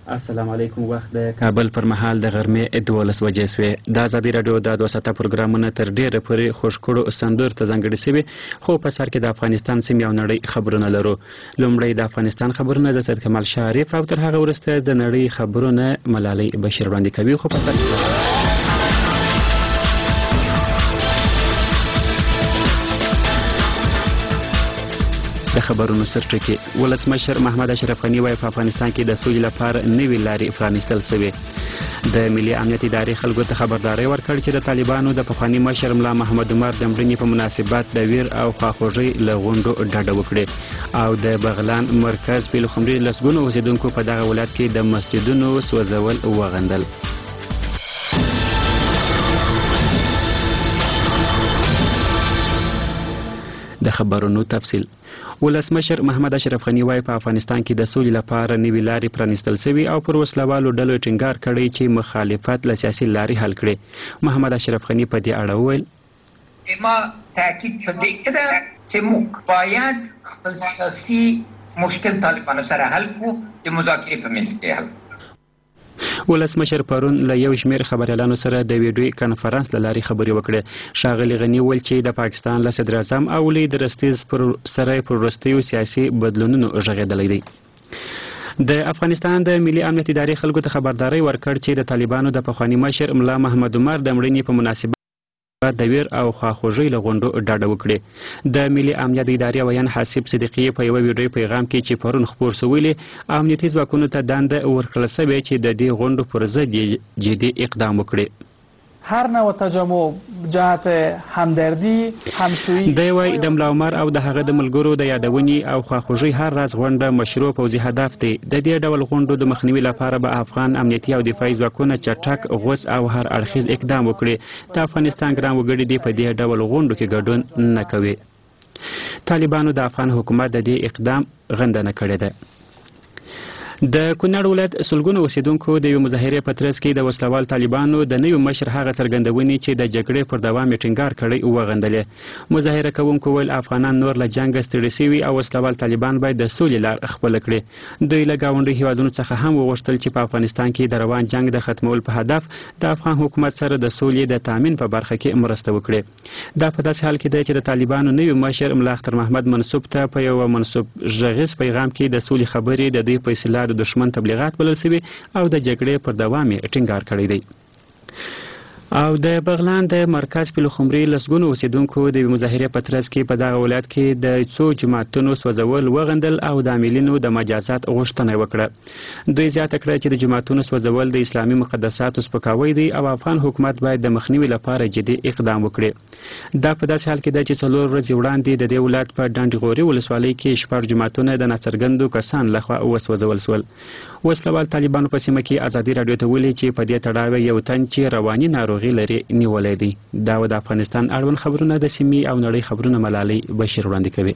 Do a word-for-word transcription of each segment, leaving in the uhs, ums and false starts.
السلام علیکم. وخت د کابل پر مهال د غرمې دولس بجې شوې. د ازادي راډیو د دوه ساعته پروګرامونه تر ډیره پورې خوشکړو سندور ته ځانګړي شوي، خو په سر کې د افغانستان سیمې او نړۍ خبرونه لرو. لومړی د افغانستان خبرونه د سید کمال شریف او تر هغه وروسته د نړۍ خبرونه ملالۍ بشیر وړاندې کوي. خو په سر کې د خبرونو سرټکی. ولسمشر محمد اشرف غني وايي په افغانستان کې د سولې لپاره نوې لارې پرانیستل شوې. د ملي امنیت ادارې خلکو ته خبرداري ورکړ چې د طالبانو د پخواني مشر ملا محمد عمر د مړینې په مناسبت د ویر او خواخوږۍ له غونډو ډډه وکړي. او د بغلان مرکز پیلخمري لسګونو اوسیدونکو په دغه ولایت کې د مسجدونو سوځول وغندل. د خبرونو تفصیل. ولسمشر محمد اشرف غني وايي په افغانستان کې د سولې لپاره نوې لارې پرانیستل شوي او پر وسلوالو ډلو ټینګار کړی چې مخالفت له سیاسي لارې حل کړي. محمد اشرف غني په دې اړه وویل ما تاکید په دې کې ده چې موږ باید خپل سیاسي مشکل طالبانو سره حل کړو، د مذاکرې په منځ کې حل. ولسمشر پرون له یو شمېر خبریالانو سره د ویډیو کانفرنس له لارې خبرې وکړې. ښاغلي غني وویل چې د پاکستان له صدر اعظم او لوی درستیز پر سره پر وروستیو سیاسي بدلونونو غږېدلی دی. د افغانستان د ملي امنیت ادارې خلکو ته خبرداري ورکړ چې د طالبانو د پخواني مشر ملا محمد عمر د مړینې په مناسبت د ویر او خواخوږۍ له غونډو ډډه وکړي. د ملي امنیت ادارې ویان حاسب صدیقي په یو ویډیو پیغام کې چې پرون خپور شوی امنیتي ځواکونو ته دنده ورکړل شوې چې د دې غونډو پر ضد جدي اقدام وکړي. هر نوع تجمع جهت همدردی همسویی دی وايي د ملا عمر او د هغه د ملګرو د یادونې او خواخوږۍ هر راز غونډه مشروع پوځي هدف دی. د دې ډول غونډو د مخنیوي لپاره به افغان امنیتي او دفاعي ځواکونه چټک غوڅ او هر اړخیز اقدام وکړي. د افغانستان ګران وګړي دې په دې ډول غونډو کې ګډون نه کوي. طالبانو د افغان حکومت د دې اقدام غندنه کړې ده. د کونړ ولایت سلګونو اوسیدونکو د یو مظاهرې په ترڅ کې د وسلوال طالبانو د نوي مشر هغه څرګندونې چې د جګړې پر دوام یې ټینګار کړی وغندلې. مظاهره کوونکو ویل افغانان نور له جنګه ستړي شوي او وسلوال طالبان باید د سولې لار خپله کړي. دوی له ګاونډي هیوادونو څخه هم وغوښتل چې په افغانستان کې د روان جنګ د ختمولو په هدف د افغان حکومت سره د سولې د تامین په برخه کې مرسته وکړي. دا په داسې حال کې دی چې د طالبانو نوي مشر ملا اختر محمد منصوب ته په یو منصوب غږیز پیغام کې د سولې خبرې د دوی په اصطلاح د دشمن تبلیغات بلل شوي او د جګړې پر دوام یې ټینګار کړی دی. او د بغلان د مرکز پیلخمري لسګونو اوسیدونکو د مظاهرې په ترڅ کې په دغه ولایت کې د څو جماعتونو سوځول وغندل او د عاملینو د مجازات غوښتنه وکړه. دوی زیاته کړه چې د جماعتونو سوځول د اسلامي مقدساتو سپکاوی دی او افغان حکومت باید د مخنیوي لپاره جدي اقدام وکړي. دا په داسې حال کې ده چې څلور ورځې وړاندې د دې ولایت په ډنډ غوري ولسوالۍ کې شپږ جماعتونه د ناڅرګندو کسان لخوا وسوځول شول. وسلوال طالبانو په سیمه کې ازادي راډیو ته ویلي چې په دې تړاو یو تن چې رواني ناروغي لري نیولې دي. دا و د افغانستان اړوند خبرونه د سیمې او نړۍ خبرونه ملالۍ بشیر وړاندې کوي.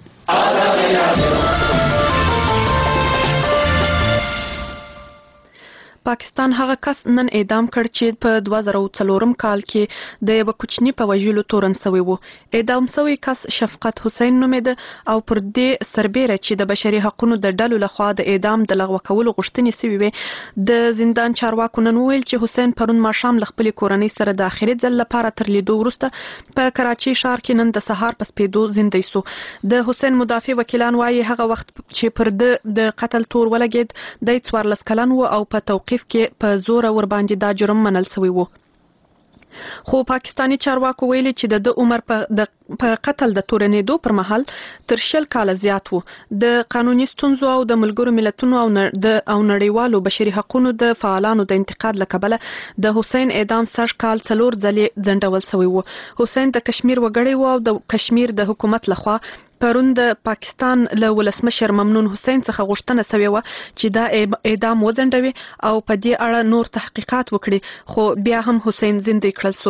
پاکستان هغه کس نن اعدام کړ چې په دوه زره څلورم کال کې د یو کوچني په وژلو تورن شوی و. اعدام شوی کس شفقت حسین نومېده او پر دې سربیره چې د بشري حقوقو د ډلو لخوا د اعدام د لغوه کولو غوښتنې شوې وې. د زندان چارواکو نن وویل چې حسین پرون ماښام له خپلې کورنۍ سره د آخري ځل لپاره تر لیدو وروسته په کراچۍ ښار کې نن د سهار په سپېدو زندۍ سو. د حسین مدافع وکیلان وایي هغه وخت چې پر د د قتل تور ولګېد دی څوارلس کلن و او په توقیف کې په زور ور باندې دا جرم منل شوی وو. خو پاکستانی چارواکو ویلي چې د عمر په قتل د تورنېدو پر مهال تر شل کاله زیات وو. د قانوني ستونزو او د ملګرو ملتونو او نړیوالو بشري حقوقو د فعالانو د انتقاد له کبله د حسین اعدام سږ کال څلور ځلې ځنډول شوی وو. حسین د کشمیر وګړی و او د کشمیر د حکومت لخوا پرون د پاکستان له ولسمشر ممنون حسین څخه غوښتنه شوې وه چې دا اعدام وځنډوي او په دې اړه نور تحقیقات وکړي، خو بیا هم حسین زندۍ کړل شو.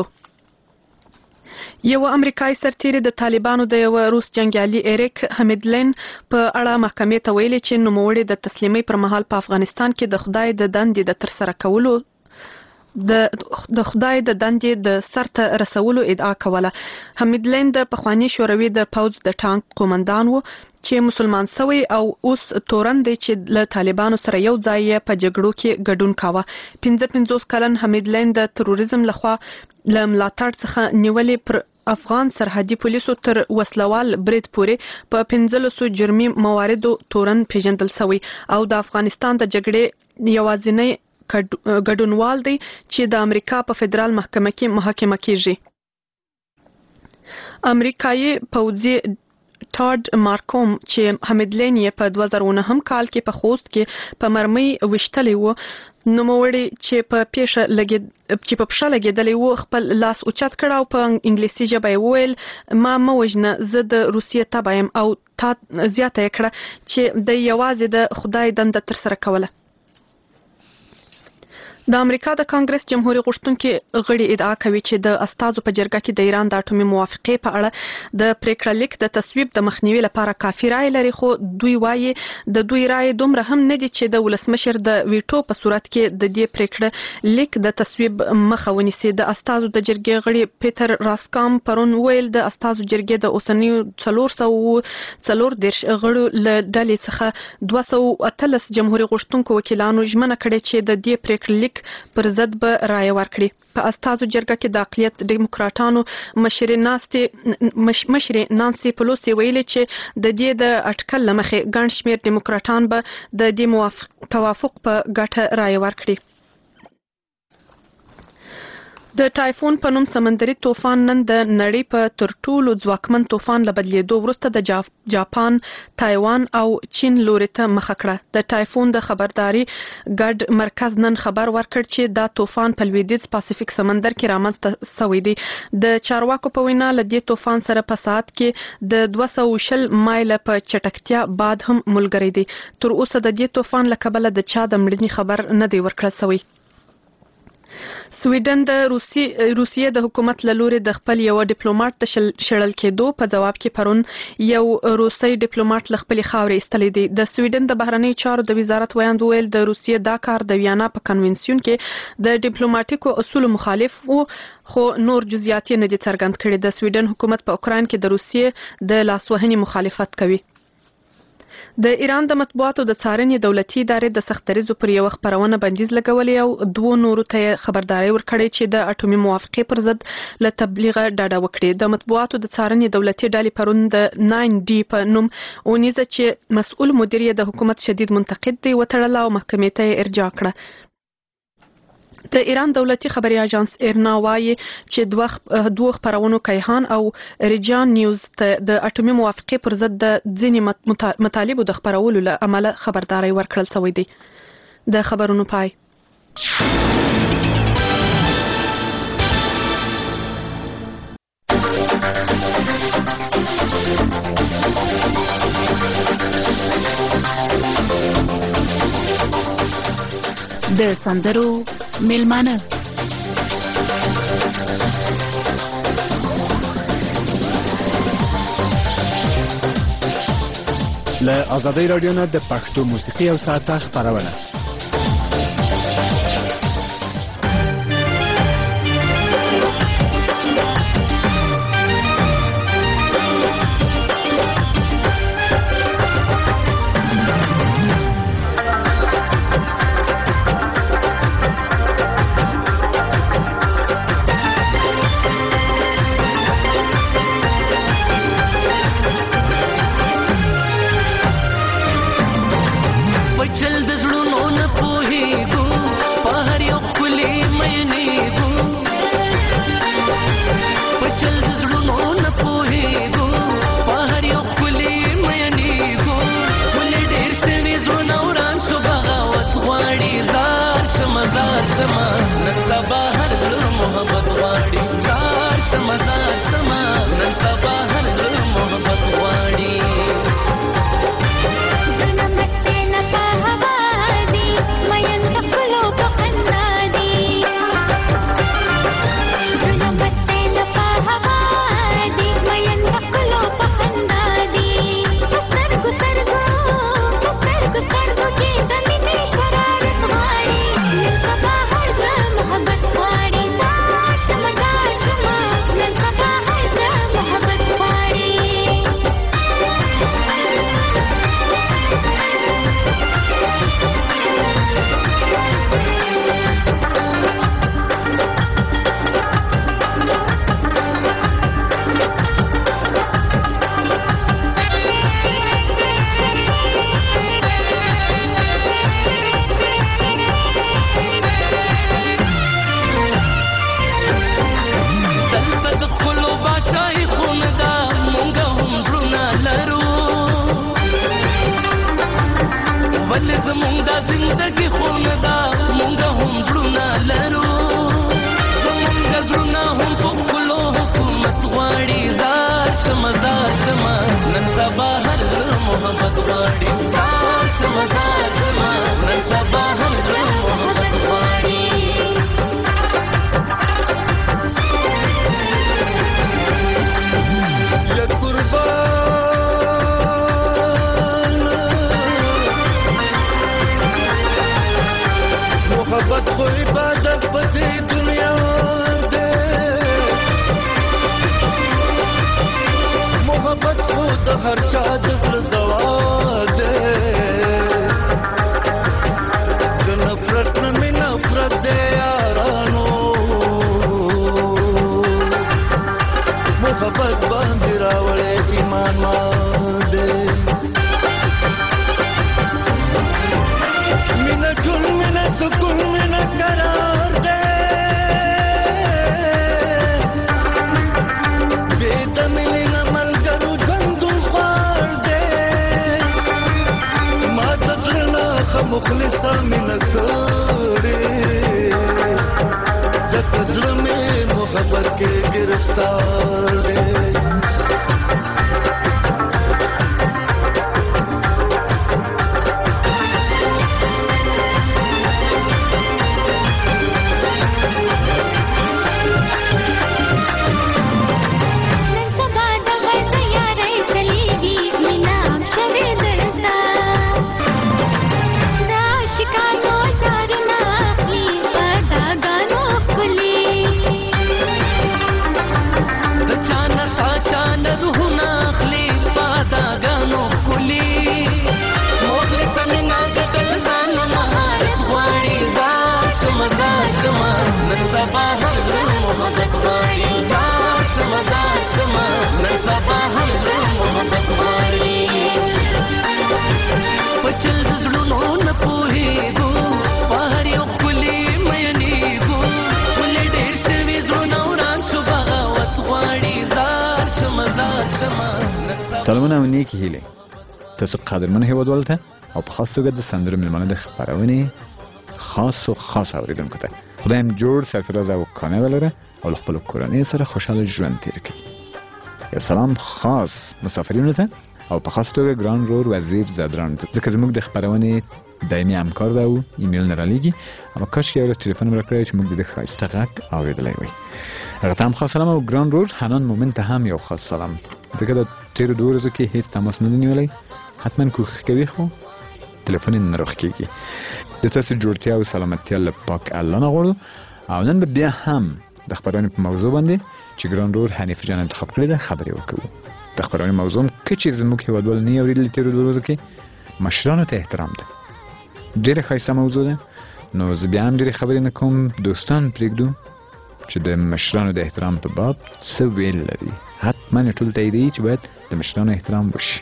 یو امریکایي سرتیری د طالبانو د یو روس جنګیالي ایریک حمیدلین په اړه محکمې ته ویلي چې نوموړی د تسلیمۍ پر مهال په افغانستان کې د خدای د دندې د ترسره کولو د د خدای د دندې د سرته رسولو ادعا کوله. حمیدلین د پخوانی شوروي د پوځ د ټانک قومندان و چې مسلمان سوی او اوس تورن دی چې له طالبانو سره یو ځای په جګړو کې ګډون کاوه. پنځه پنځوس کلن حمیدلین د تروریزم لخوا له ملاتړ څخه نیولې پر افغان سرحدي پولیسو تر وسلوال برید پورې په پنځلسو جرمي مواردو تورن پیژندل سوی او د افغانستان د جګړې یوازینی ګډونوال دی چې د امریکا په فدرال محکمه کې محاکمه کیږي. امریکایي پوځي ټاډ مارکوم چې حمیدلین یې په دوه زره نهم کال کې په خوست کې په مرمۍ وشتلی و، نوموړی چې په پیښه لګید چې په پښه لګیدلی و خپل لاس اوچت کړ او په انګلیسي ژبه یې وویل ما مه وژنه، زه د روسیې تبع یم، او تا زیاته یې کړه چې د یوازې د خدای دنده ترسره کوله. د امریکا د کانګرس جمهوریت غوښتونکي غړي ادعا کوي چې د استازو په جرګه کې د ایران د اټومي موافقې په اړه د پریکړه لیک د تصویب د مخنیوي لپاره کافي رائے لري، خو دوی وایي د دوی رائے دومره هم نه دي چې د ولسمشر د ویټو په صورت کې د دې پریکړه لیک د تصویب مخه ونیسي. د استازو د جرګې غړي پیټر راسکام پرون ویل د استازو جرګې د اوسنیو څلور سوه څلور دېرش غړو له ډلې څخه دوه سوه اتلس جمهوریت غوښتونکو وکیلانو ژمنه کړې چې د دې پریکړه لیک پر ضد به رائے ورکړي. په استازو جرګه کې د اقلیت دیموکراتانو مشرې ناستې مش مشرې نانسي پلوسی ویلي چې د دې د اټکل لمخې ګڼ شمېر دیموکراتان به د دې موافق توافق په ګټه رائے ورکړي. د ټایفون په نوم سمندري طوفان نن د نړۍ په تر ټولو ځواکمن طوفان له بدلیدو وروسته د جاپان، تایوان او چین لوري ته مخه کړه. د ټایفون د خبرداري ګډ مرکز نن خبر ورکړ چې دا طوفان په لویدیځ پاسفیک سمندر کې رامنځته شوی دی. د چارواکو په وینا له دې طوفان سره په ساعت کې د دوه سوه شل مایله په چټکتیا باد هم ملګری دی. تر اوسه د دې طوفان له کبله د چا د مړینې خبر نه دی ورکړل شوی. سویډن د روسیې د حکومت له لوري د خپل یو ډیپلوماټ د شړل کېدو په جواب کې پرون یو روسي ډیپلوماټ له خپل خاورې ایستلی دی. د سویډن د بهرنیو چارو د وزارت ویاند ویل د روسیې دا کار د ویانا په کنونسیون کې د ډیپلوماټیکو اصولو مخالف و، خو نور جزئیات نه دي څرګند کړي. د سویډن حکومت په اوکراین کې د روسیې د لاسوهنې مخالفت کوي. د ایران د مطبوعاتو د څارنې دولتي ادارې د سختدریزو پر یو خبرونه بندیز لګولې او دوه نورو ته خبرداري ورکړې چې د اټومي موافقې پر ضد له تبلیغ ډډه وکړي. د مطبوعاتو د څارنې دولتي ډلې پرون د ناین ډي په نوم اونیزه چې مسؤل مدیر د حکومت شدید منتقد دی وتړله او محکمې ته ارجاع کړه. د ایران دولتي خبري اژانس ایرنا وایي چې دوه دوه خبرونو کیهان او ریجان نیوز ته د اټومي موافقې پر ضد د ځینې مطالبو د خبرولو له امله خبرداري ورکړل شوې دي. د خبرونو پای. د سندرو میلمانه له آزادۍ رادیو نه د پښتو موسیقي او ساعته خپرونه. चल दसड़ू नो ولې زمونږ دا زندګي خونه ده مونږ هم زړونه لرو زمونږ زړونه هم په ښکلو حکومت غواړي زار شمه زار شمه نن سبا هر زړه محبت غواړي زار شمه زار شمه نن سبا هر زړه محبت غواړي یا قربان محبت خو عبادت په دې دنیا ده محبت خو د هر چا د زړه دوا ده د نفرت نه مې نفرت ده یارانو محبت باندې راوړې ایمان ما ده مینا ټول مینا سکون مینا قرار ده بې د مینې ملګرو ژوندون خوار ده ما د زړه نه ښه مخلصه مینه کړې ځکه زړه مې محبت کې ګرفتار ده سلامونه او نیکی هیله تاسو قدرمن هیوادوالو ته او په خاص توګه د سندرو ملمانه د خبرونې خاص او خاص اوریدونکو ته خدایم جوړ سرفراز او کامل ولره او خپل کورنۍ سره خوشاله ژوند تیر کړي. یو سلام خاص مسافرینو ته او په خاص توګه ګران رور وزیر زدران ته ځکه زموږ د خبرونې دایمي همکار ده او ایمیل نه رالیږي اما کاش کې ورته ټلیفون ورکړی چې موږ د ښایسته غږ اورېدلی وای. هغه ته هم خاص سلام او ګران رور حنان مومن ته هم یو خاص سلام ځکه د تیرو دوه ورځو کې هیڅ تماس نه دی نیولی حتما کوښښ کوي خو ټلیفون یې نه راخکېږي. د تاسو جوړتیا او سلامتیا له پاک الله نه غواړو او نن به بیا هم د خبرونې په موضوع باندې چې ګران رور حنیف جان انتخاب کړې ده خبرې وکړو. د خبرونې موضوع که چیرې زموږ هېوادوال نه یې اورېدلي تیرو دوه ورځو کې مشرانو ته احترام ده. ډېره ښایسته موضوع ده نو زه بیا هم ډېرې خبرې نه کوم دوستان پرېږدو چې د مشرانو د احترام په باب څه ویل لري. حتما یې ټول تاییدوي چې باید د مشرانو احترام وشي.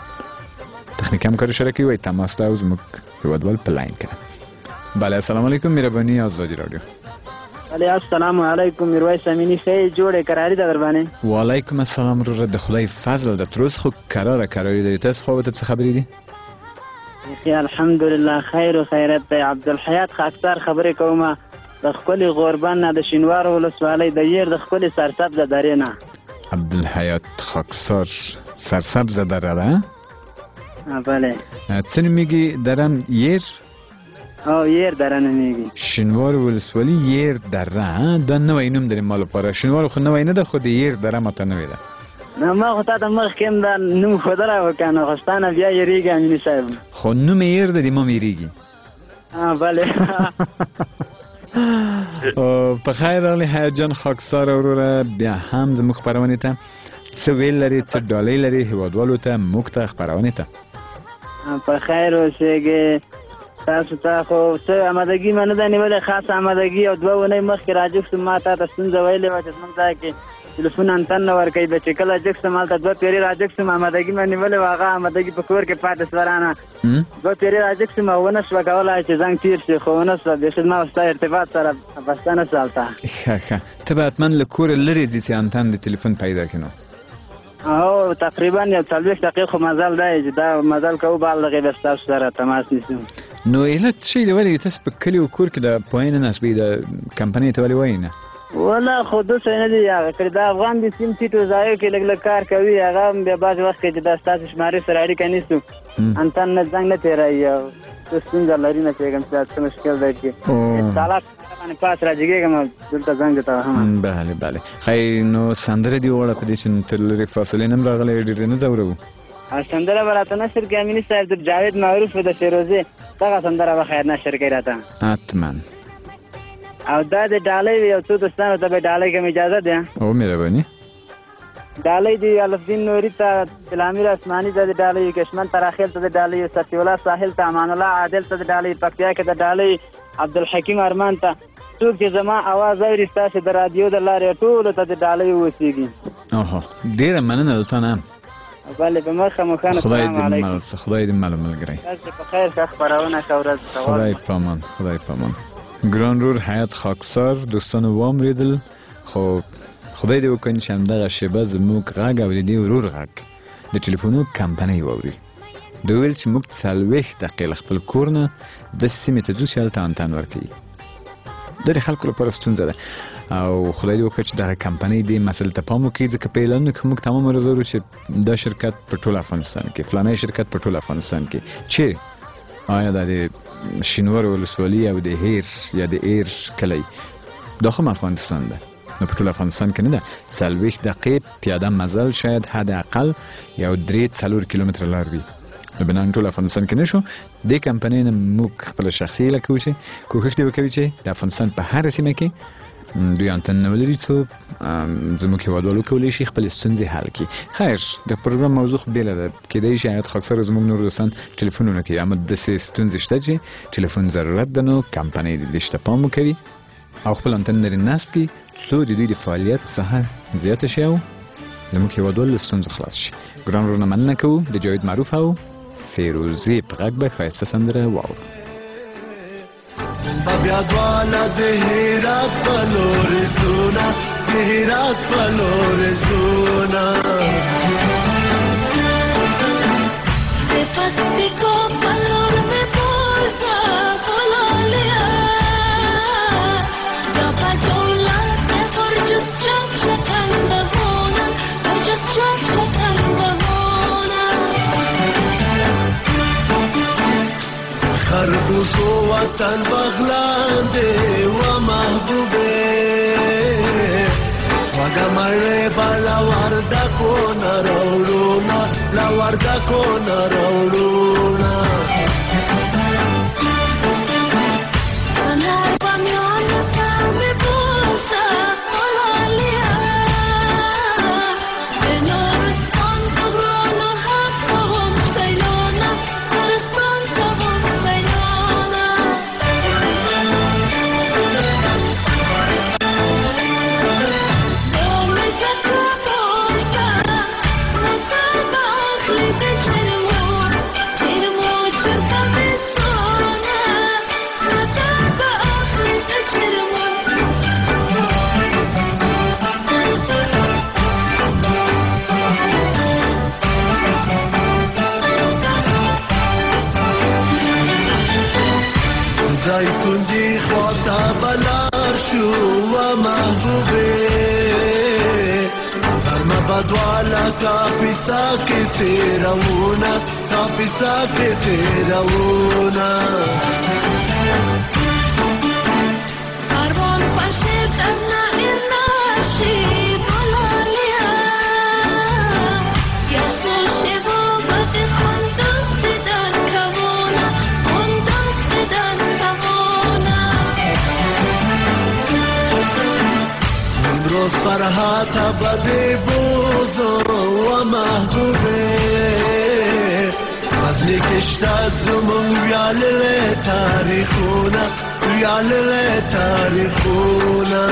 تخنیکي همکار شرکي وایي تماس ته او زموږ هېوادوال په لاین کې. بله السلام علیکم مهرباني آزادي راډیو. علی السلام علیکم میرویس امینی خیر جوړه قراری ده در باندې. وعلیکم السلام رو د خدای فضل ده تروس خو قراره قراری ده. تاسو خو ته څه خبرې دي؟ خیر الحمدلله خیر او خیرت ده. عبدالحیات خاکسار خبرې کومه د خپل غوربان نه د شینوار ولسوالۍ د ير د خپل سرسبز درې نه. عبدالحیات خاکسار سرسبز دره ده؟ بله. څه نومیږي درم ير؟ او ير دره نومیږي. شینوار ولسوالۍ ير دره دا نوی نوم لري مال لپاره. شینوار خو نوی نه ده خو د ير دره ماته نوې ده. نه ما خو تا ته مخکې هم دا نوم ښودلی و که نه خو ستا نه بیا یېرېږي امیني صاحب. خو نوم یې ير ده د ما هم یېرېږي. بله. په خیر راغلی حیات جان خاکسار وروره بیا هم زموږ خپرونې ته څه ویل لري څه ډالۍ لري هېوادوالو ته موږ ته خپرونې ته. په خیر اوسېږې. تاسو ته خو څه آمادګي مې نه ده نیولې خاصه آمادګي او دوه اونۍ مخکې راجګ شوم ما تا ته ستونزه ویلې وه چې زموږ ځای کې ټلیفون انتن نه ورکوي به چې کله جګ شوم هلته دوه پېرې راجګ شوم آمادګي مې نیولې وه هغه آمادګي په کور کې پاتې شوه رانه دوه پېرې راجګ شوم او ونه شوه کولی چې زنګ تېر شي خو ونه شوه بېخي زما ستا ارتباط سره بسته نه شوه هلته. ښه ښه ته به حتما له کوره لرې ځې چې انتن د ټلیفون پیدا کړي نو. او تقریبا یو څلوېښت دقیقې خو مزل دی چې دا مزل کوو بال دغې به ستاسو سره تماس نیسو. نو علت شي دی ولې تاسو په کلي او کور کې د پوهې نه نسبې د کمپنۍ ته ولې وایي نه؟ والله خو دوسه نه دي هغه کړي دا افغان د سیم سیټو ځایو کې لږ لږ کار کوي هغه هم بیا بعضې وخت کې چې دا ستاسو شمارې سره اړیکه نیسو انتن نه زنګ نه تېروي او څه ستونزه لري نه پوهېږم چې دا څه مشکل دی چې اتصالات باندې پاس راجګېږم دلته زنګ درته وهم. بله بله ښایي نو سندره دې ووړه په دې چې تر لرې فاصلې نه هم راغلی ډېرې نه ځوروو. سندره به راته نشر کړي امیني صاحب د جاوید معروف د فیروزې دغه سندره به خیر نشر کړي راته حتما. او دا د ډالۍ یو څو دوستانو ته به ډالۍ کوم اجازه ده؟ او مهرباني. ډالۍ د الفدین نوري ته، تلامیر اسماني ته د ډالۍ، کشمن تراخیل ته د ډالۍ، صفی الله ساحل ته، امان الله عادل ته د ډالۍ، پکتیا کې د ډالۍ عبدالحکیم ارمان ته. څوک چې زما اواز اوري ستاسو د رادیو د لارې ټولو ته د ډالۍ اوسېږي. اوهو ډېره مننه له نه. بله په مخه مخانه السلام علیکم. خدای دې مل ملګری. تاسو په خیر ښه خپرونه ښه ورځ. خدای په امان. خدای په امان. ګران رور حیات خاکسار دوستانو واورېدل، خو خدای دې وکړي چې همدغه شیبه زموږ غږ اورېدي ورور غږ د ټلیفونو کمپنۍ واوري. دوی ویل چې موږ څلوېښت دقیقې له خپل کور نه داسې سیمې ته ځو چې هلته انتن ورکوي. دا د خلکو لپاره ستونزه ده او خدای دې وکړي چې دغه کمپنۍ دې مسلې ته پام وکړي، ځکه په اعلانونو کې موږ تمام عرض لرو چې دا شرکت په ټول افغانستان کې، فلانی شرکت په ټول افغانستان کې، چې آیا دا د شینوار ولسوالي او د هیر یا د ایر کلی دا خو افغانستان ده، نو په ټول افغانستان کې نه ده. څلوېښت دقیقې پیاده مزل شاید حد اقل یو درې څلور کیلومتره لار وي. نو بنان ټول افغانستان کې نشو دې کمپنۍ نه موږ خپله شخصي هیله کوو چې کوښښ دې وکوي چې د افغانستان په هره سیمه کې دوی انتن نه ولري څو زموږ هېوادوال وکولی شي خپلې ستونزې حل کړي. خیر د پروګرام موضوع خو بېله ده، کېدای شي حیات خاکسار زموږ نور دوستان ټلیفونونه کوي، اما داسې ستونزې شته چې ټلیفون ضرورت ده، نو کمپنۍ دې دې شته پام وکوي او خپل انتن لرې نصب کړي څو د دوی د فعالیت ساحه زیاته شي او زموږ هېوادوال له ستونزو خلاص شي. ګران ورونه مننه کوو د جاوید معروف او فیروزې په غږ به ښایسته سندره واورو. بیا دواله د هرات په لورې ځونه، د هرات په لورې ځونه، د پکتیکا په لور مې بوځه ګلالیا، دا په جولات ورجس چک چکن بهونه، ورجس چک چکن بهونه، خربوزو وطن بغلاندې و محبوبې، وږه مړې به له وردکو نه راوړونه، له وردکو نه راوړونه، انار بامیانو ته مې بوځه ګلالیا، د نورستان په غرونو هم کوم سیلونه، نورستان کوم سیلونه، دا مې ځکه بوځه موټر به اخلي د چرمو، چرمو چرته مې سونه، موټر به اخلي د چرمو. زیتون دی خواته بلار شو و محبوبې، غرمه به دواله کاپیسا کې تېروونه، کاپیسا کې تېروونه، کاروان پشه درنه ایرناشي ګلالیا، یو څو شېبو به د خونداس دیدن کوونه، خونداس دیدن کوونه، امروز فرحاته به دې بوزو و محبوبې، فضلې کې شته زموږ ویاللې تاریخونه، ویاللې تاریخونه،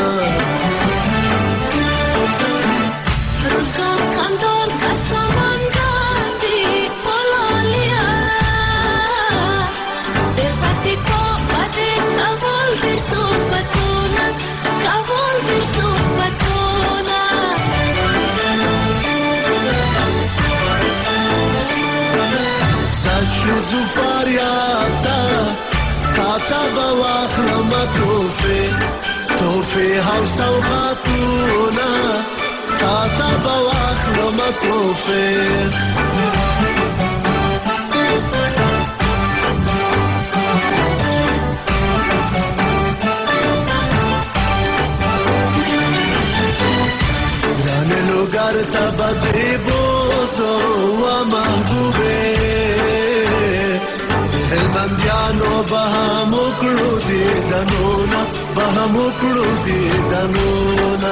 روزګار کندهار که سمنګان دي ګلالیا، د پکتیکا به د کابل ډېر صفتونه، کابل ډېر صفتونه، تا به واخلم توفې توفې او سوغاتونه تا ته به واخلم توفې ګرته بدې بوزو و محبوبې هلمندیانو به هم وکړو دیدنونه به هم وکړو دیدنونه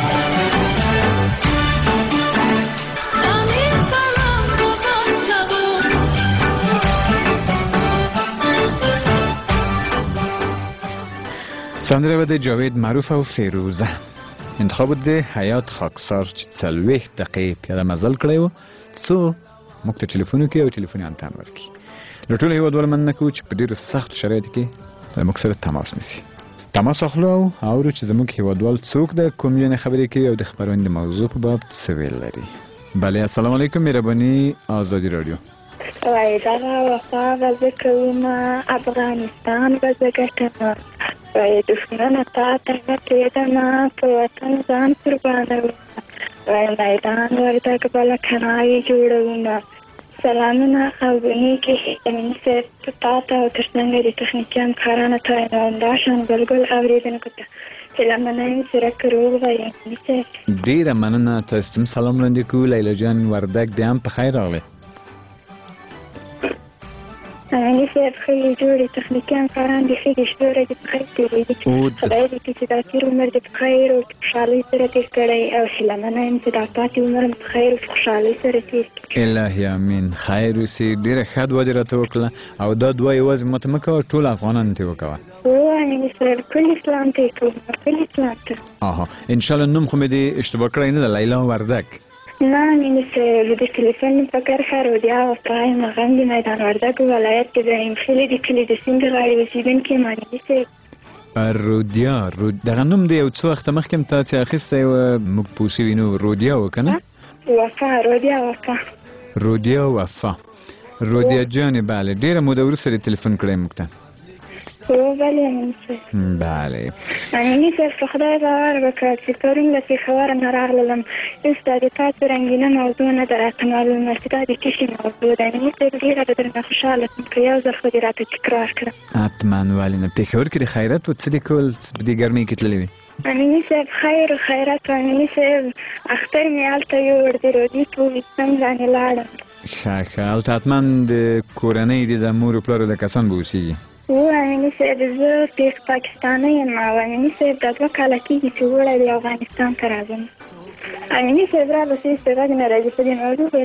سندره به د جاوید معروف او فیروزه انتخاب بود د حیات خاکسار چې څلوېښت دقیقې پیاده مزل کړی و څو موږ ته ټلیفون وکړي او ټلیفوني انتن ورکړي له ټولو هېوادوالو مننه کوو چې په ډېرو سختو شرایطو کې زموږ سره تماس نیسي تماس اخلو او اورو چې زموږ هېوادوال څوک د کوم ژبې خبرې کوي او د خبرونې د موضوع په باب څه ویل لري. بله السلام علیکم مهرباني آزادي رادیو. وای دغه وفا به زه کومه افغانستان به زه ګټمه وای دښمنه تا ته نه پرېږدمه په وطن ځان قربانومه وای میدان وردګ بله کنایې جوړومه سلامونه او نیکې امین صاحب تا ته او تر څنګ د تخنیکي همکارانو ته یم دا شان بلګل اورېدونکو ته چې له مننې سره که روغ وای امین صاحب. ډېره مننه تاسو ته هم سلام وړاندې کوو. لیلا جان وردګ دې هم په خیر راغلی. امین صاحب ښه جوړې تخنیکي همکاران دې ښه دي شتوره دې په خیر تېرېږي خدای دې کړي چې دا تېر عمر دې په خیر او خوشحالۍ سره تېر کړی او هیله منه یم چې دا پاتې عمر هم په خیر او خوشحالۍ سره تېر کړي. الهي امین خیر اوسې. ډېره ښه دعا دې راته وکړه او دا دعا یوازې ماته مه کوه ټول افغانانو ته وکوه. هو امین صاحب کل اسلام ته یې کوم کل اسلام ته. آها انشاءالله نوم خو مې دې اشتباه کړی نه ده لیلا وردګ. نه امین صاحب د ټلیفون په کرښه رودیا وفا یم هغه هم د میدان وردګ ولایت کې د ایمخیلې د کلي د سیند غاړې اوسېدونکی یم امین صاحب. رودیا دغه نوم د یو څو وخته مخکې م تا چې اخیستی وه موږ پوه شوي نو رودیا و که نه؟ وفا رودیا وفا رودیا وفا رودیا جانې بله ډېره موده وروسته دې تلیفون کړی موږ ته. هو بله امین صاحب. بله امین صاحب په خدای باور وکړه چې پرون له پېښوره نه راغلم اوس دا د تاسو رنګینه موضوع نه ده راته معلومه چې دا د څه شي موضوع ده. امین صاحب ډېره به درنه خوشحاله شم که یو ځل خو دې راته تکرار کړه. حتما ولې نه. پېښور کې د خیرات و څه دې کول په دې ګرمۍ کې تللې وې؟ امین صاحب خیر و خیرات و امین صاحب اختر مې هلته یوړ د رودي په ویستم باندې لاړم. ښه ښه هلته حتما د کورنۍ دې د مور و پلارو د کسان به اوسېږي. و امین صاحب زه پیغ پاکستانی یم او امین صاحب دا دوه کاله کېږي چې وړی د افغانستان ته راځم. امین صاحب را به څه استفادې نه راځي په دې موضوع به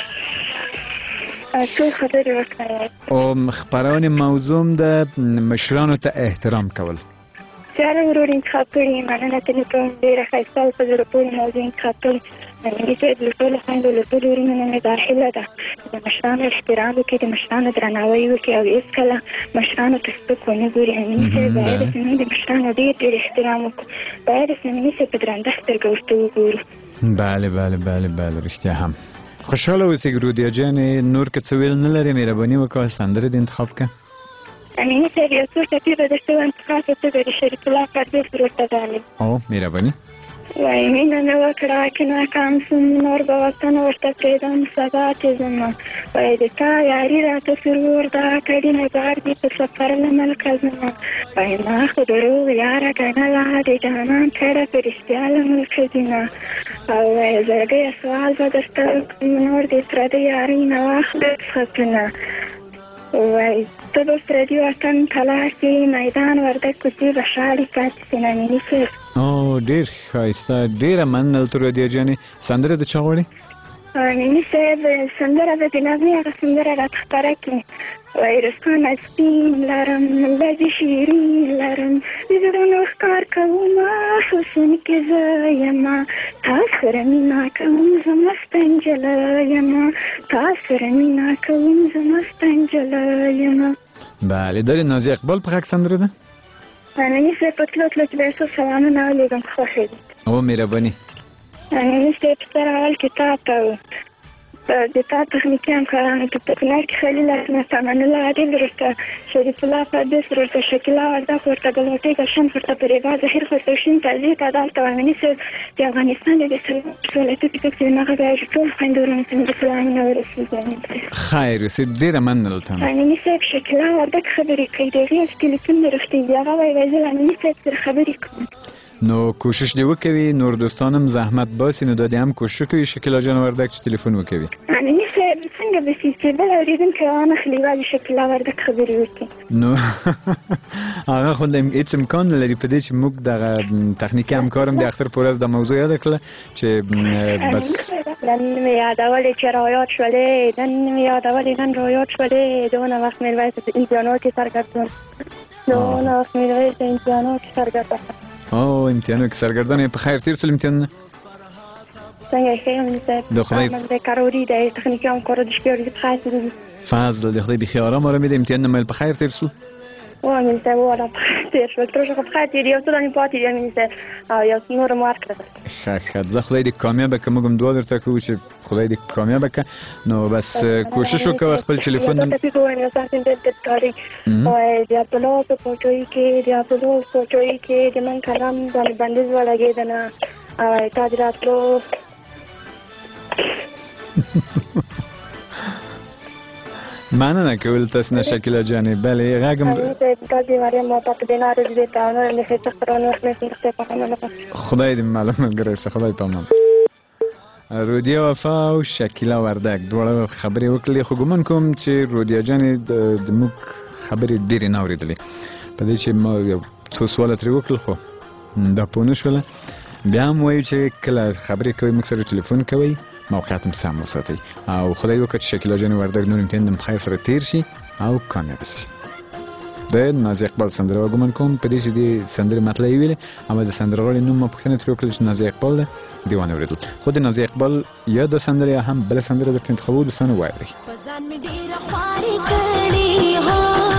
ټول خبرې وکړئ. او خپرونې موضوع هم د مشرانو ته احترام کول. چاره ورور انتخاب کړي مننه ترې کوم ډېره ښایسته او په زړه پورې موضوع انتخاب کړي. امین صاحب له ټولو خویندو له ټولو وروڼو نه مې دا هیله ده چې د مشرانو احترام وکړي د مشرانو درناوی وکړي او هېڅکله مشرانو ته سپک ونه ګوري. امین صاحب باید چې موږ د مشرانو ډېر ډېر احترام وکړو باید چې امین صاحب په درنده سترګه ورته وګورو. بله بله بله بله رښتیا هم. خوشحاله اوسئ رودیا جانې نور که څه ویل نه لرې مهرباني وکړه سندره دې انتخاب کړه. امین صاحب یو څو ټپې به درته وایم په خاصه توګه د شریف الله پردیس ورته ډالۍ. او مهرباني. وای مینه مې وکړه که ناکام سوم نور به وطن ورته پرېږدم سبا چې ځمه وای د تا یاري راته سرور دا کډینه ګار دي په سفر له ملکه ځمه وای ما خو دروغ یاره ګڼله د جانان کډه په رښتیا له ملکه ځینه او وای زړګیه سوال به درته وکړم نور دې پردۍ یارۍ نه واخلې څښتونه وای ته به پردي وطن ته لاړ شې میدان وردګ کوڅې به شاړې پاتې شي نامیني صاحب. او ډېر ښایسته ډېره مننه دلته رودیا جانې. سندره د چا غواړې؟ میني صاحب سندره به د نغمې هغه سندره راته خپره کړي وایي رسخانه سپین لرم لږې شیرین لرم د زړونو ښکار کومه حسن کې زه یمه تا سره مینه کوم زه مسته نجلۍ یمه تا سره مینه کوم زه مسته نجلۍ یمه. بله دا د نازي اقبال په غږ سندره ده؟ میني صاحب په تلو تلو کې به یې څو سلامونه ولیږم خوښې دي. او مهرباني. میني صاحب سره اول کې تا ته د تا تخنیکي همکارانو په تکنر کې خلیل حسن امان الله عادل ورته شریف الله فردس ورته شکیلا وردک ورته ګلوټي ګلشن ورته پریبا ظهیر خسروشین تعزیه تعدال توامنی سر د افغانستان د سولته په کې نه غواړي ټول خويندورو ته د سلام نو رسیدل خیر وسې ډیره مننه ته امینی صاحب شکیلا وردک خبرې کوي د غیر ټلیفون رښتې دی هغه وایي چې امینی صاحب سره خبرې کوي نو کوشش دی وکوي نور دوستانم زحمت باسي نو د دې هم کوشش کوي شکیلا جان وردک چې ټلیفون وکوي امینی صاحب څنګه به چې بل اوریدونکو انا خلیوالي شکیلا وردک خبرې وکړي نو هغه خو د هیڅ امکان نه لري په دې چې موږ د تخنیکي همکارم د اختر پورز د موضوع یاد کړل چې بس نن مې یادولې چې رايات شولې نن مې یادولې نن رايات شولې دونه وخت مې وایي چې امتحانات کې سرګردان دونه وخت مې وایي چې امتحانات کې سرګردان او امتحانو کې سرګردانې په خیر تیر څل امتحان څنګه ښه یم صاحب د خدای د کاروري د تخنیکي همکارو د شپې ورځې په خیر تیر فضل د خدای بخیر آرام آرام د امتحان مې په خیر تیر څل و من صاحب ولا تیر شو ترڅو په خیر تیر یو څه نه پاتې دی من صاحب او یو نور مارک راځي ښه ښه زه خدای دې کامیاب کړم موږ دوه درته کوو چې خدای دې کامیاب کړه نو بس کوشش وکړه خپل ټلیفون ته په وینې ساتل د کاری او د خپل په پټوي کې د خپل پټوي کې د من کلام باندې بندیز ولګیدنه او تا دراتلو مننه کول تاسو نه شکیلا جانې بله غږم تاسو مریم ما په دینار دې ته نو نه هیڅ خبرونه نه څه په کومه خدای دې معلومه ګرځي خدای پامان رودیا وفا او شکیلا وردک دواړه خبرې وکړې خو ګومان کوم چې رودیا جانې د موږ خبرې ډېرې نه اورېدلې په دې چې ما یو څو سواله ترې وکړل خو دا پوه نه شوله بیا هم وایو چې کله خبرې کوئ موږ سره ټلیفون کوئ موقعیت هم سم وساتئ او خدای وکړه چې شکیلا جانې وردک نور امتحان د خیر سره تیر شي او کامیاب شي د نازي اقبال سندره وګمن کوم په دې چې د سندره مطلب ویلې اما د سندرغاړي نوم په خنه تر وکړل چې نازي اقبال دیوانه ورېدل خو د نازي اقبال یا د سندره هم بل سندره د انتخابو د سنو وایي ځان می ډیر خواري کړی هو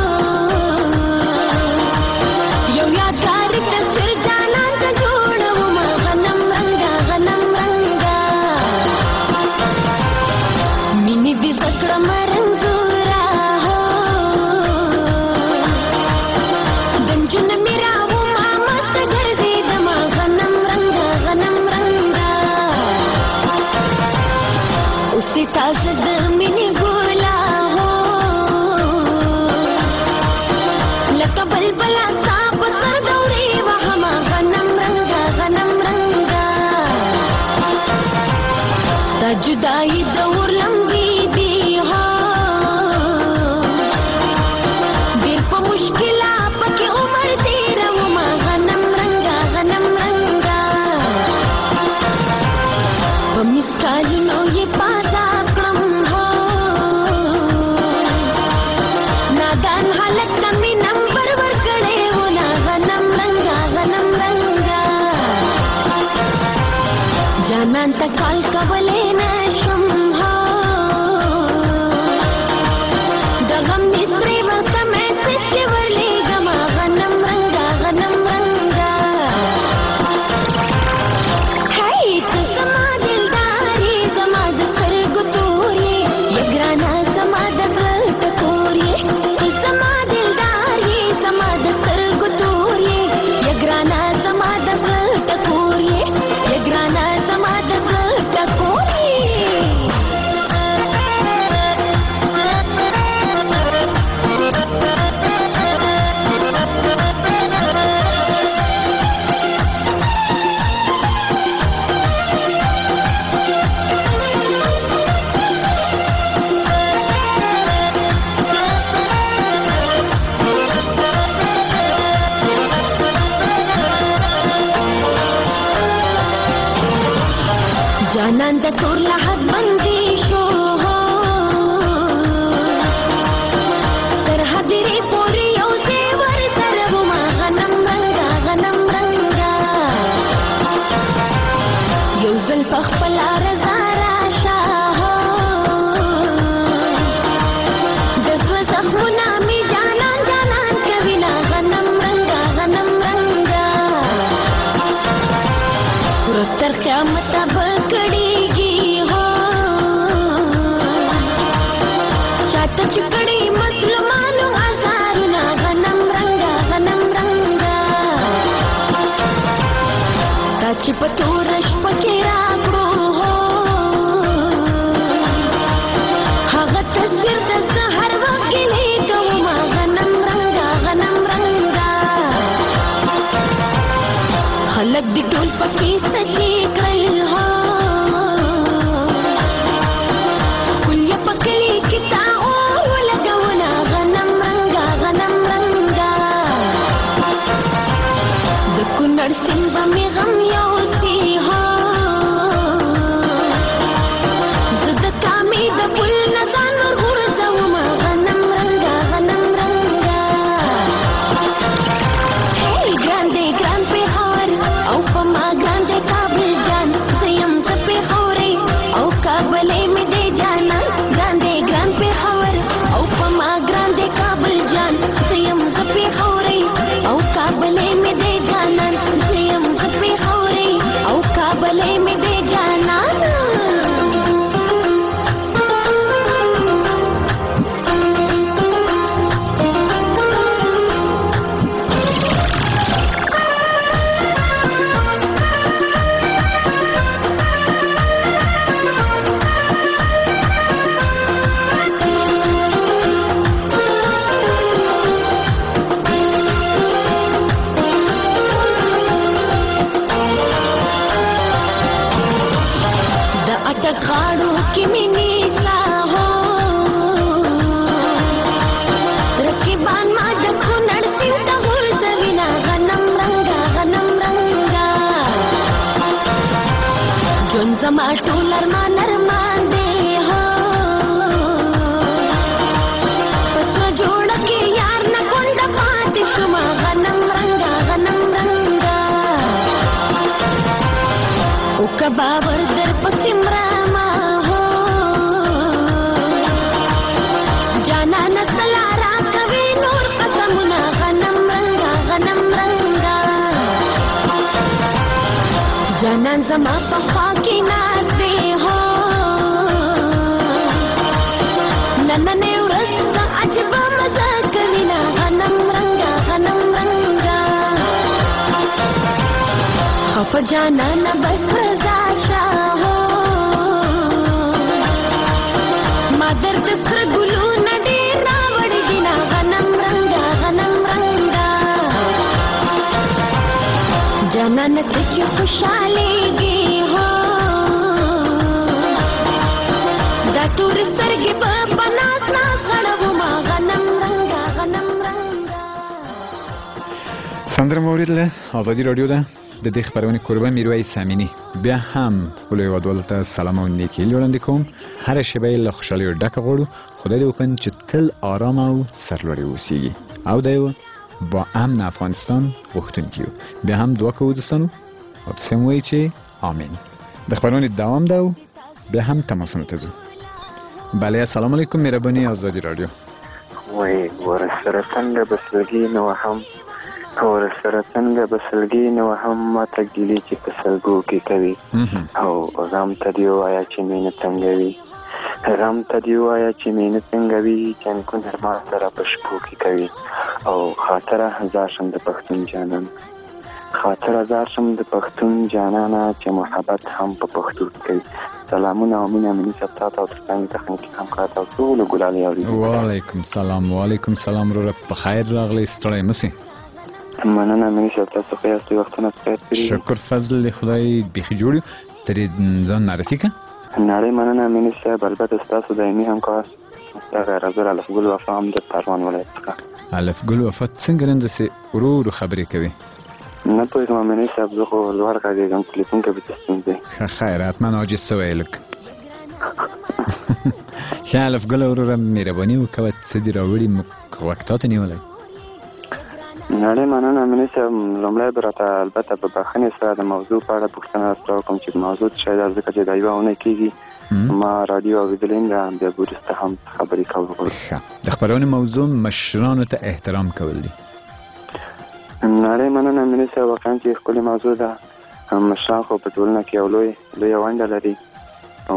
یو یادګار تصویر جانان ته جوړو ما غنم رنگا غنم رنگا مینې دې زکړه مرنزورا هو دنجن میرا و ما مست ګرځي د ما غنم رنگا غنم رنگا اوسې تاسو د مینې ګولا هو زما ټول ارمان ارمان دی هو پسره جوړه کې یار نه کونډه پاتې شومه غنم رنګه غنم رنګه او که باور در پسې مرمه هو جانانه سلا راکوي نور قسمونه غنم رنګه غنم رنګه جانان زما په خوا کې ناست دی هو نننې ورځ څه عجبه مزه کوي نه غنم رنګه غنم رنګه خفه جانانه بس رضا شه هو ما درد سره ګلونه ډېر راوړي دي نه غنم رنګه غنم رنګه جانانه ته چې خوشحالېږي هو دا تورې سترګې به په ناز ناز غړومه غنم رنګه غنم رنګه. سندره مو اورېدله. ازادي راډیو ده. د دې خپرونې کوربه میرویس امینی. بیا هم خپلو هیوادوالو ته سلام او نیکي هیلې وړاندې کوم. هره شېبه یې له خوشحالیو ډکه غواړو. خدای دې وکړي چې تل آرام او سرلوړي اوسیږي او د یو با امن افغانستان غوښتونکي یو. بیا هم دعا کوو دوستانو او تاسې هم وایي چې آمین. د خپرونې دوام ده او بیا هم تماسونو ته ځو. بله السلام علیکم مهرباني ازادي راډیو. وای ورسره څنګه بسلګي نو هم ورسره څنګه بسلګي نو هم ماته ګیلې چې په سلګو کې کوي او غم ته دی وایا چې مینه څنګه وي غم ته دی وایا چې مینه څنګه وي جنګونه ما سره په شپو کې کوي او خاطره هزار شم د پښتون جانان خاطر هزار شم د پښتون جانانه چې محبت هم په پښتو کوي. سلامونه او مینه مینه ستا ته او ترڅنګ تخنیکي همکار ته ټول ګلالي اوري. وعلیکم سلام وعلیکم سلام وروره په خیر راغلی ستړی مسی. مننه مینه ستا څه خو یاستئ وختونه خیر کړي. شکر فضل خدای بیخي جوړ ترې ځان معرفي که نړۍ مننه مینه صاحب البته ستاسو دایمي همکار دغه رزر الفګل وفا هم د پروان ولایت څخه. الفګل وفا څنګه نن داسې ورو ورو خبرې کوي؟ نه پوهېږم مینه صاحب زه خو لوړ غږېږم تلیفون کې به څه ستونزې. ښه خیر حتما عاجز سوی لږ. ښه الفګله وروره مهرباني وکوه څه دې راوړي موږ غوږ تا ته نیولی. نړۍ مننه مینه صاحب لومړی به راته البته په بښنې سره د موضوع په اړه پوښتنه درته وکړم چې موضوع څه شی ده ځکه چې دا یوه اونۍ کېږي ما راډیو اورېدلې نه ده بیا وروسته هم خبرې کول غواړم. ښه د خپرونې موضوع مشرانو ته احترام کول دي. نړۍ مننه مینه صاحب واقعا چې ښکلې موضوع ده. مشران خو په ټولنه کې یو لوی لویه ونډه لري او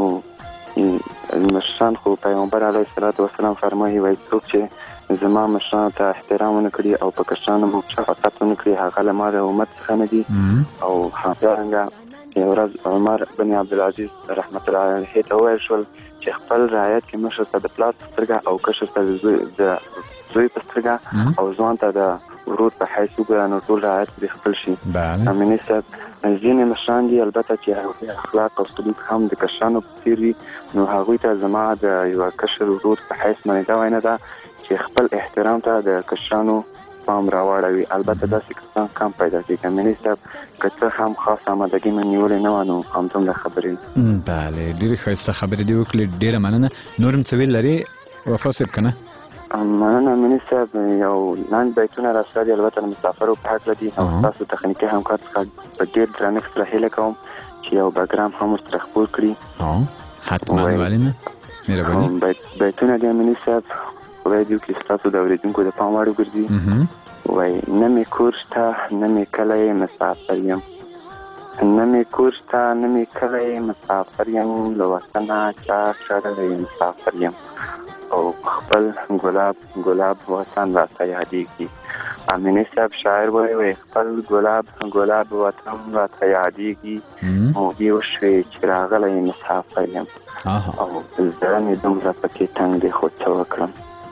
مشران خو پیغمبر علیه الصلاة والسلام فرمایي وایي څوک چې زما مشرانو ته احترام ونه کړي او په کشرانو مو شفقت ونه کړي هغه له ما د امت څخه نه دي. او همدارنګه یوه ورځ عمر بن عبدالعزیز رحمت الله علیه ته وویل شول چې خپل رعایت کې مشر ته د پلار په سترګه او کشر ته د زوی په سترګه او ځوان ته د ورور په حیث وګوره نو ټول رعایت دې خپل شي. امیني صاحب ځینې مشران دي البته چې هغوی اخلاق او سلوک هم د کشرانو په څېر وي نو هغوی ته زما د یوه کشر ورور په حیث باندې دا وینا ده چې خپل احترام ته د کشرانو پام راواړوي. البته داسې کسان کم پیدا کېږي. امیني صاحب که څه هم خاص آمادګي مې نیولې نه وه نو همدومره خبرې. بله ډېرې ښایسته خبرې دې وکړې ډېره مننه. نور هم څه ویل لرې وفا صاحب که نه؟ مننه امیني صاحب یو لنډ بیتونه راسره دي البته د مسافرو په هکله دي او ستاسو تخنیکي همکار څخه په ډېر درنښت سره هیله کوم چې یو بګرام هم ورسره خپور کړي. حتما ولې نه مهرباني. بیتونه دي امیني صاحب خدای دې وکړي ستاسو د اورېدونکو د پام وړ وګرځي. وایي نه مې کور شته نه مې کلی مسافر یم نه مې کور شته نه مې کلی مسافر یم له وطنه چاک شړلی مسافر یم او خپل ګلاب ګلاب وطن راته یادېږي. امیني صاحب شاعر وایي وایي خپل ګلاب ګلاب وطن راته یادېږي مودې وشوې چې راغلی مسافر یم او زړه مې دومره پکې تنګ دی خو څه وکړم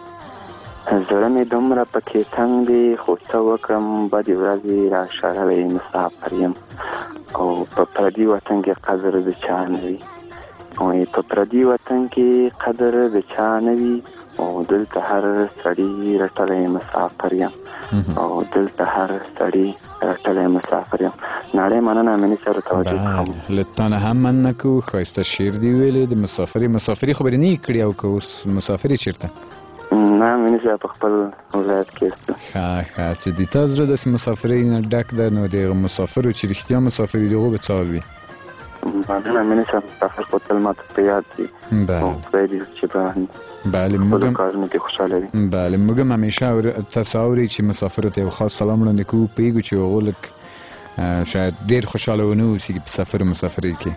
زړه مې دومره پکې تنګ دی خو څه وکړم بدې ورځې را شړلی مسافر یم او په پردي وطن کې قدر د چا نه وي وایي په پردي وطن کې قدر د چا نه وي او دلته هر سړی رټلی مسافر یم او دلته هر سړی رټلی مسافر یم. نړۍ مننه امیني صاحب توجه کوم. له تا نه هم مننه کوو. ښایسته شعر دې ویلې د مسافري مسافري خبرې نه یې کړې او که اوس مسافري چېرته؟ نه امیني صاحب په خپل ولایت کې ښه ښه چې د تا زړه داسې مسافرۍ نه ډک ده نو د هغه مسافرو چې رښتیا مسافري د هغو به څه حال وي؟ معلومه امیني صاحب مسافر خو تل ماته په یاد دي او خدای دې چې په بله خپلو موږ کارونو کې خوشحاله وي. بله موږ هم همیشه تاسو اورئ چې مسافرو ته یو خاص سلام وړاندې کوو. پوهېږو چې هغو لږ شاید ډېر خوشحاله ونه اوسي په سفر او مسافرۍ کې.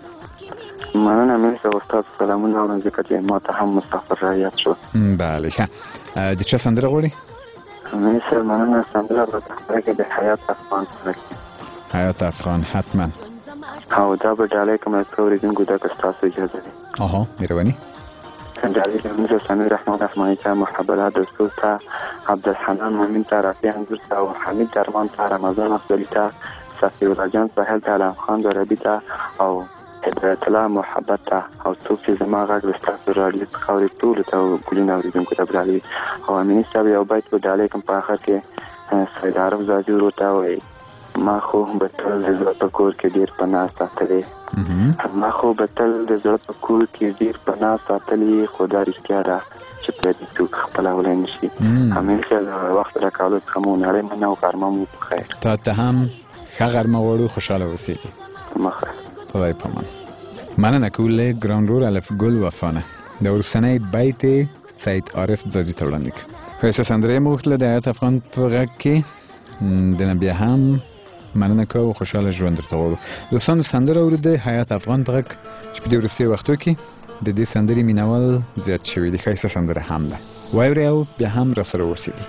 مننه امیني صاحب ستاسو سلامونه اورم ځکه چې ما ته هم مسافر را یاد شو. بله ښه د چا سندره غواړې؟ امیني صاحب مننه سندره به په خپله کې د حیات افغان سره کې حیات افغان حتما او دا به ډالۍ کوم د څو اورېدونکو ده که ستاسو اجازه وي. آها مهرباني. ډالۍ لمونځ سمیر رحمان افغاني ته محبت دستور ته عبدالحنان مومن ته رافع انځور ته او حمید درمان ته رمضان افضلي ته صفي الله جان ساحل ته علم خان دوربي ته او هدایت الله محبت ته او څوک چې زما غږ د ستاسو راډیو څخه اوري ټولو ته ګلونه اورېدونکو ته ډالۍ او امیني صاحب یو بیت به ډالۍ کوم په آخر کې سید عارف زاجي ورو ته وایي ما خو به تل د زړه په کور کې ډېر پناه ساتلې ما خو به تل د زړه په کور کې ډېر پناه ساتلې خو دا رښتیا ده چې پردي څوک خپلولی نه شي. امین صاحب د وخت راکولو څخه مو نړۍ مننه او غرمه مو په خیر. تا ته هم ښه غرمه غواړو. خوشحاله اوسېږي. مخه خدای پامان. مننه کوو له ګرانورور الف ګل وفانه. د وروستنی بیت یې سید عارف زاجي ته وړاندې کړ. ښایسته سندره یې مو وغوښتله د حیات افغان په غږ کې. د نه بیا هم مننه کوو. خوشحاله ژوند درته غواړو. دوستانو سندره اورېده حیات افغان په غږ چې په دې وروستیو وختو کې د دې سندرې مینوال زیات شوي دي. ښایسته سندره هم ده. واورئ او بیا هم راسره اوسېږئ.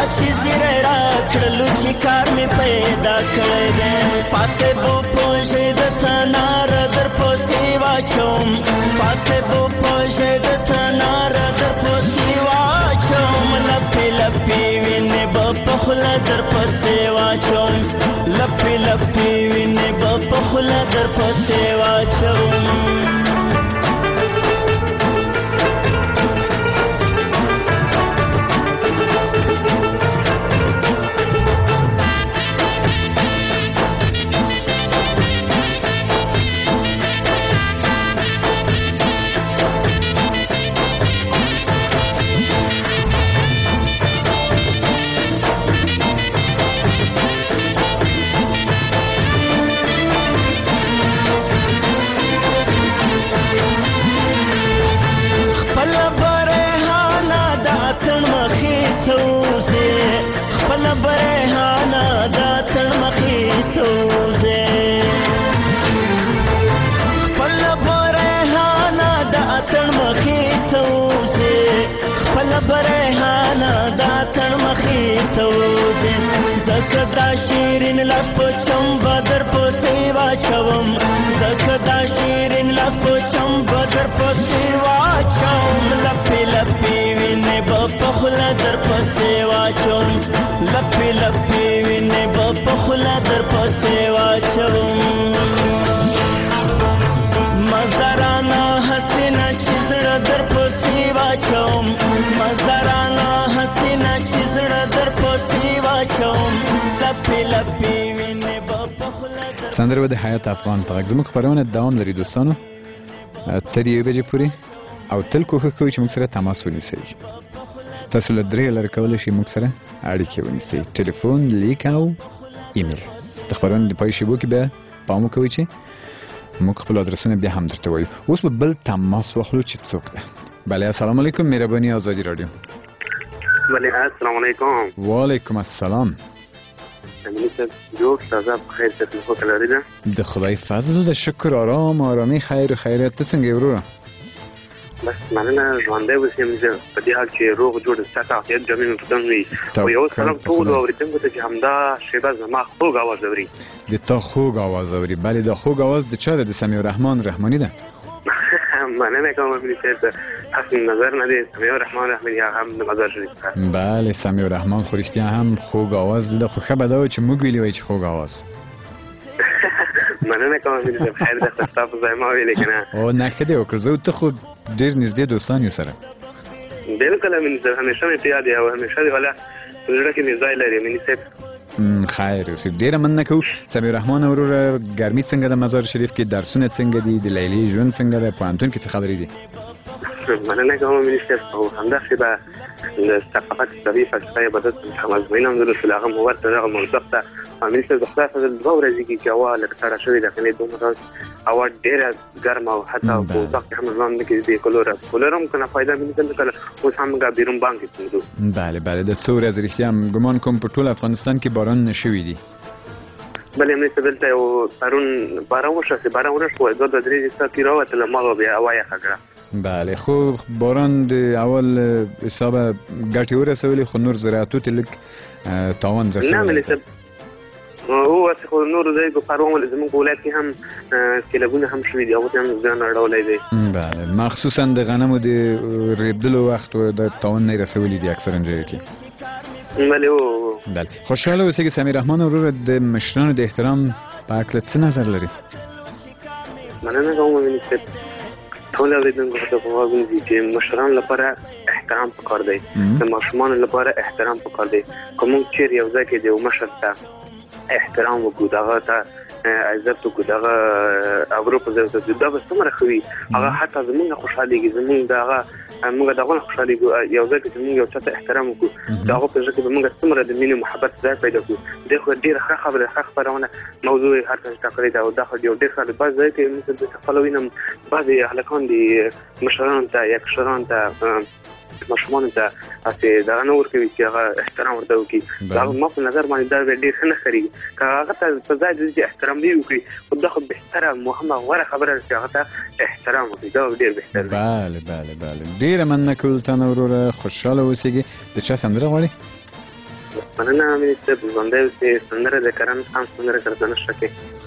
چې زیری راکړلو چې کار مې پیدا کړی دی پاسې بو پوژې د تنار در پسې واچوم پاسې بو پوژې د تنار در پسې واچوم لپې لپې وینې به په خوله در پسې واچوم لپې لپې وینې به په خوله در پسې واچوم سندره د حیات افغان په غږ زموږ خپرونه دوام لري دوستانو تر یوې بجې پورې او تل کوښښ کوئ چې موږ سره تماس ونیسئ تاسو له درې لارې کولی شئ موږ سره اړیکې ونیسئ ټلیفون لیک او ایمیل د خپرونې د پای شیبو کې بیا پام وکوئ چې موږ خپل ادرسونه بیا هم درته وایو اوس به بل تماس واخلو چې څوک ده بله السلام علیکم مهرباني آزادي رادیو بله السلام علیکم وعلیکم السلام امینی صاحب جوړ تازه په خیر څه خو کلاري ده د خدای فضل د شکر آرام آرامي خیر و خیریت ته څنګه وروره بس مننه ژوندی اوسم زه په دې حال چې روغ جوړ ستاسو عافیت جامې مې په تن وي او یو سلام ټولو اورېدونکو ته چې همدا شیبه زما خوږ اواز اوري د تا خوږ اواز اوري بله دا خوږ اواز د چا ده د سمیع الرحمن رحماني ده مننه کوم امینی صاحب حسن نظر نه دی سمیع الرحمن رحماني هم د مزار شریف بله سمیع الرحمن خو رښتیا هم خوږ اواز ده خو ښه به دا وه چې موږ ویلي وای چې خوږ اواز مننه کوم امینی صاحب خیر ده ستا په ځای ما ویلې که نه او نه ښه دی وکړه زه ته خو ډېر نږدې دوستان یو سره بلکل امینی صاحب همیشه مې په یاد یې او همیشه دې والا په زړه کې مې ځای لري امینی صاحب خیر اوسې ډېره مننه کوو سمیع الرحمن وروره ګرمي څنګه ده مزار شریف کې درسونه څنګه دي د لیلې ژوند څنګه ده پوهنتون کې څه خبرې دي مننه کوم امینی صاحب او همداسې به د ثقافت اسلامي فلسفه عبادت مضمون هم درلود چې هغه مواد ته دغه موضوع ته امینی صاحب د خدای فضل دوه ورځې کې چې هوا لږ سړه شوې ده کنې دومره هوا ډېره ګرمه او حتی په اتاق کې هم ژوند نه کېږي بې کولره کولر هم که نه فایده امیني صاحب کله اوس هم موږ بیرون بانک کې څنډو بله بله د څو ورځې رښتیا هم ګمان کوم په ټول افغانستان کې باران نه شوي دي بله امیني صاحب دلته یو پرون باران وشو چې باران ونه شو دوه دوه درې ساعتې راوتله ما بیا هوا یخه کړه بله خو باران د اول حسابه ګټې ورسولې خو نور زراعتو ته لږ تاوان رسولی نه امیني صاحب هو خو نور ځای په پروان زموږ ولایت کې هم کلبونه هم شوي دي هغوی ته هم ځان اړولی دی بله مخصوصا د غنمو د ریبدلو وخت د تاوان نه یې رسولي دي اکثرا ځایو کې بله هو بله خوشحاله اوسئ که سمیع الرحمن وروره د مشرانو د احترام په هکله څه نظر لري مننه کوم امیني صاحب ټول اورېدونکو ته په غوږ ونیسئ چې مشرانو لپاره احترام پکار دی د ماشومانو لپاره احترام پکار دی که موږ چیرې یو ځای کې د یو مشر ته احترام وکړو د هغه ته عزت وکړو د هغه ابرو په ځای وساتو دا به څومره ښه وي هغه حتی زموږ نه خوشحالېږي زموږ د هغه موږ د هغو نه خوشحالېږو یو ځای کې چې موږ یو چا ته احترام وکړو د هغو په زړه کې به موږ څومره د مینې محبت ځای پیدا کړو دی خو ډېره ښه خبره ښه خپرونه موضوع یې هر کس ټاکلې ده او دا خو یو ډېر ښه دی بعض ځای کې موږ دلته خپله وینم بعضې هلکان دي مشرانو ته یا کشرانو ته ماشومانو ته هسې دغه نه ورکوي چې هغه احترام ورته وکړي دا ما په نظر باندې دا به ډېر ښه نه ښکارېږي که هغه ته په ځای د دې چې احترام دې وکړي خو دا خو بهتره مهمه غوره خبره ده چې هغه ته احترام وکړي دا به ډېر بهتر دی بله بله بله ډېره مننه کوو له تا نه وروره خوشحاله اوسېږي د چا سندره غواړې مننه امین صاحب ژوندی اوسې سندره د کرن خان سندره ګردنه شکې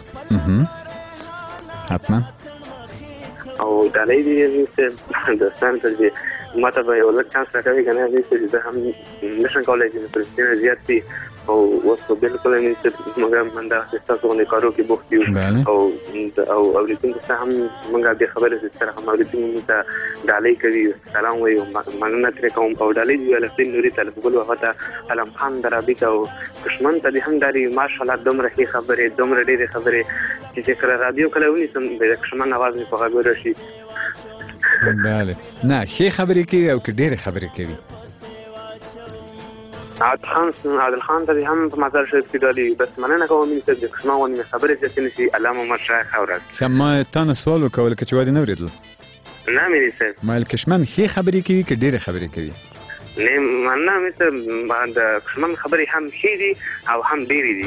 حتما او ډالۍ دي امین صاحب دوستان ته چې ما ته به یو لږ چانس راکوي که نه امین صاحب زه هم نشم کولی چې فلسطین زیات دي او اوس خو بالکل امین صاحب موږ هم همدغسې ستاسو غوندې کارو کې بوخت یو او او اورېدونکو ته هم موږ دې خبرې سره هم اورېدونکو موږ ته ډالۍ کوي سلام وایي او مننه ترې کوم او ډالۍ دي الفین نوري ته له ګل هغه ته علم خان درابي ته او دښمن ته دې هم ډالۍ ماشاءالله دومره ښې خبرې دومره ډېرې خبرې چې کله رادیو کله ونیسم د دښمن اواز مې په غوږ ورشي بله نه ښې خبرې کوي او که ډېرې خبرې کوي عادل خان عادل خان ته هم په مزار شریف کې ډالۍ بس مننه کوم امین صاحب د دښمن غوندې مې خبرې زیاتې نه شي الله محمد شاه ښه ورځ ښه ما تا نه سوال وکړ لکه چې وا دې نه اورېدل نه امین صاحب ما ویل کشمن ښې خبرې کوي که ډېرې خبرې کوي نه مننه امین صاحب د کشمن خبرې هم ښې دي او هم ډېرې دي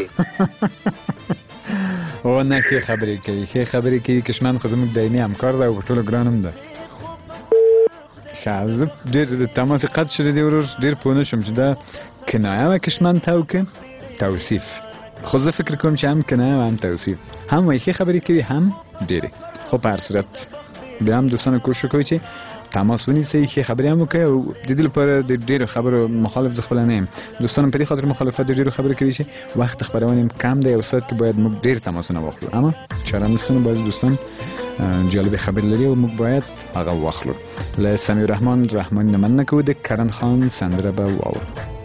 او نه ښې خبرې کوي ښې خبرې کوي کشمن خو زموږ دایمي همکار ده او په ټولو ګران هم ده ښه زه ډېر د تماس قطع شوی دی ورور ډېر پوه نه شوم چې دا کنایه وه کشمن ته او که توصیف خو زه فکر کوم چې هم کنایه و هم توصیف هم وایي ښې خبرې کوي هم ډېرې خو په هر صورت بیا هم دوستانو کوشش کوي چې تماس ونیسئ ښې خبرې هم وکړئ او د دې لپاره د ډېرو خبرو مخالف زه خپله نه یم دوستانو په دې خاطر مخالفت د ډېرو خبرې کوي چې وخت خپرونې کم دی یو ساعت کې باید موږ ډېر تماسونه واخلو اما چاره نشته بعضې دوستان جالبې خبرې لري او موږ باید هغه واخلو له سمیع الرحمن رحماني نه مننه کوو د کرن خان سندره به واورو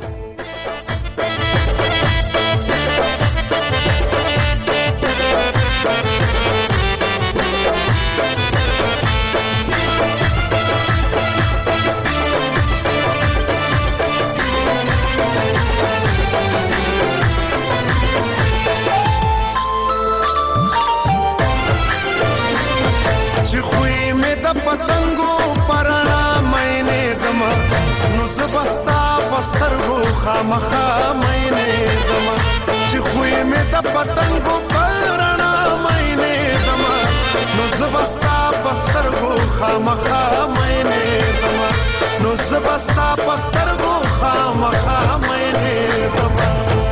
خامخا مینه دما چې خوې مې د پتنګو پرانا مینه دما نو زبستا پسترګو خامخا مینه دما نو زبستا پسترګو خامخا مینه دما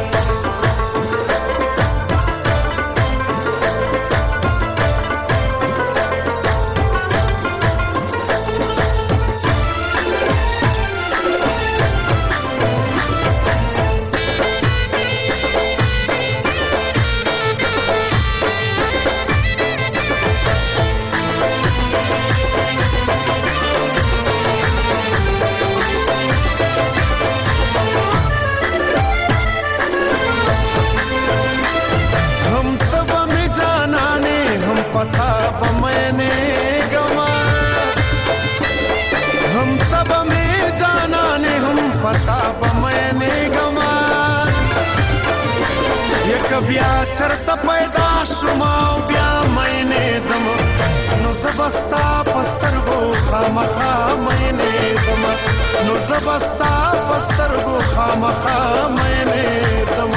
بیا چرته پیدا شوم او بیا مینه دم نو زبستا پسترګو خامخا مینه دم نو زبستا پسترګو خامخا مینه دم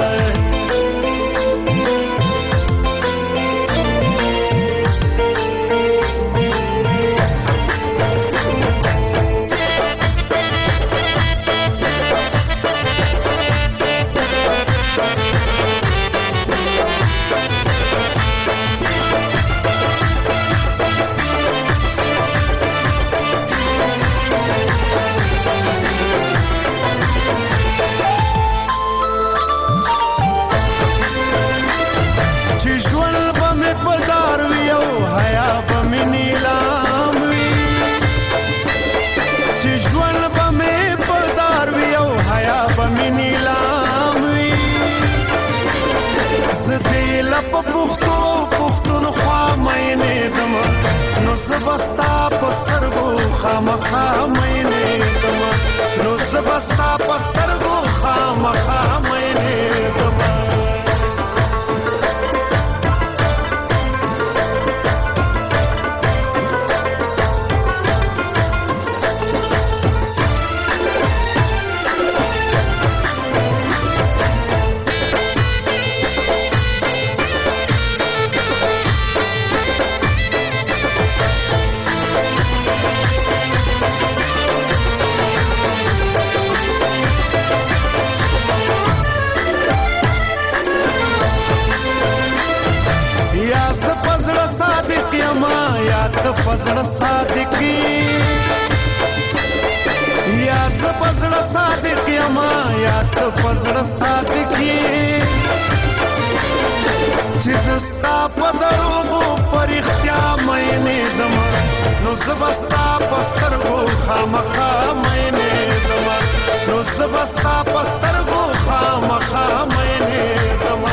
په پښتو پښتونخوا مینه دم نو زبستا پسترګو خامخا مینه دم نو زبستا پسترګو خامخا مینه دم پزړه صادقي چې دستا په دروغو پرختیا مینې دما نو زبستا په سترګو خامخا مینې دما نو زبستا په سترګو خامخا مینې دما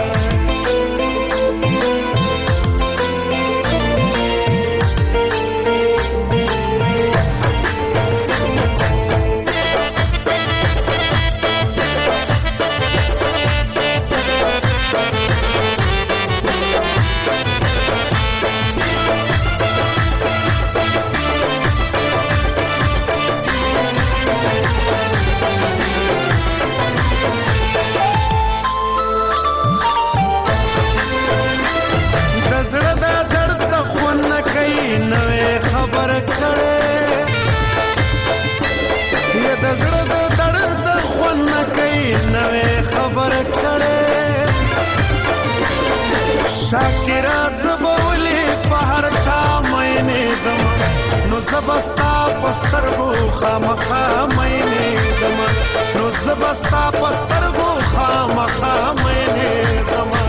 شاکرا زبولی په هر چا مینې دما نو زبستا پسترګو خامخا مینې دما نو زبستا پسترګو خامخا مینې دما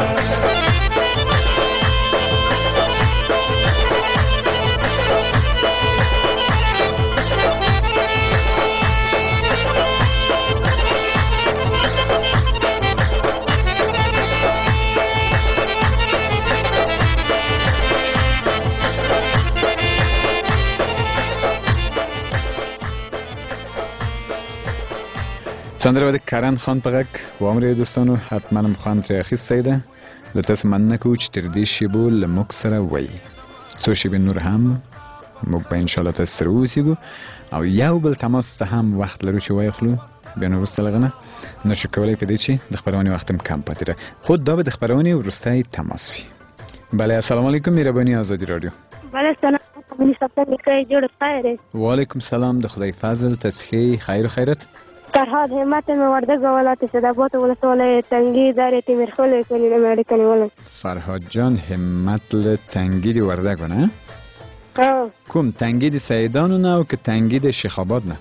سندره د کرن خان په غږ واورئ دوستانو. حتما مو خوند ترې اخیستی ده. له تاسو مننه کوو چې تر دې شیبو له موږ سره وئ. څو شیبې نور هم موږ به انشاءالله تاسو سره واوسېږو او یو بل تماس ته هم وخت لرو چې وایخلو. بیا نو وروسته له هغه نه نشو کولی په دې چې د خپرونې وخت هم کم پاتې ده. خو دا به د خپرونې وروستی تماس وي. بله السلام علیکم مهرباني آزادي رادیو. بله سلام جوړ خیر. وعلیکم سلام د خدای فضل تسخی خیر و خیرت. فرهاد همت مې وردګ ولایت صدابات ولسوالۍ تنګي دارې تیمرخول کلی مې اړیکه نیولم. فرهاد جان همت له تنګي د وردګ نه؟ ها. کوم تنګي د سیدانو نه او که تنګي د شیخ آباد نه؟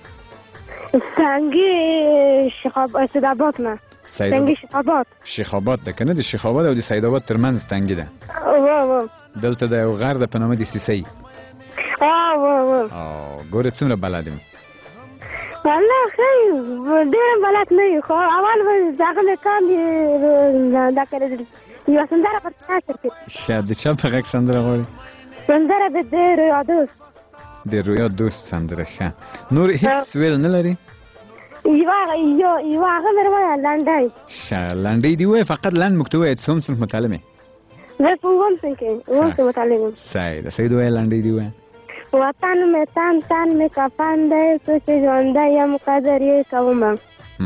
تنګي شیخ آباد صدابات نه. تنګي شیخ آباد. شیخ آباد ده کنه د شیخ آباد او د سید آباد ترمنځ تنګي ده. وا وا. دلته د یو غر د په نامه د سیسي. وا وا وا. او ګوره څومره بلد یم. والله خیر ډېر بلد نه یم خو اول به دغه مې کام دا کړی یوه سندره پر تاسو کې. ښه د چا په غږ سندره غواړې؟ سندره به د رویا دوست. د رویا دوست سندره ښه. نور هیڅ ویل نه لري؟ یوه یوه هغه مې وویل لنډۍ. ښه لنډۍ دې ووایه فقط لنډ موږ ته ووایه څوم صنف متعلم یې؟ زه په اووم صنف کې اووم صنف متعلم یم. صحیح ده صحیح دې ووایه لنډۍ دې ووایه. وطن مې تن تن مې کفن دی څو چې ژوندی یم قدر یې کومه.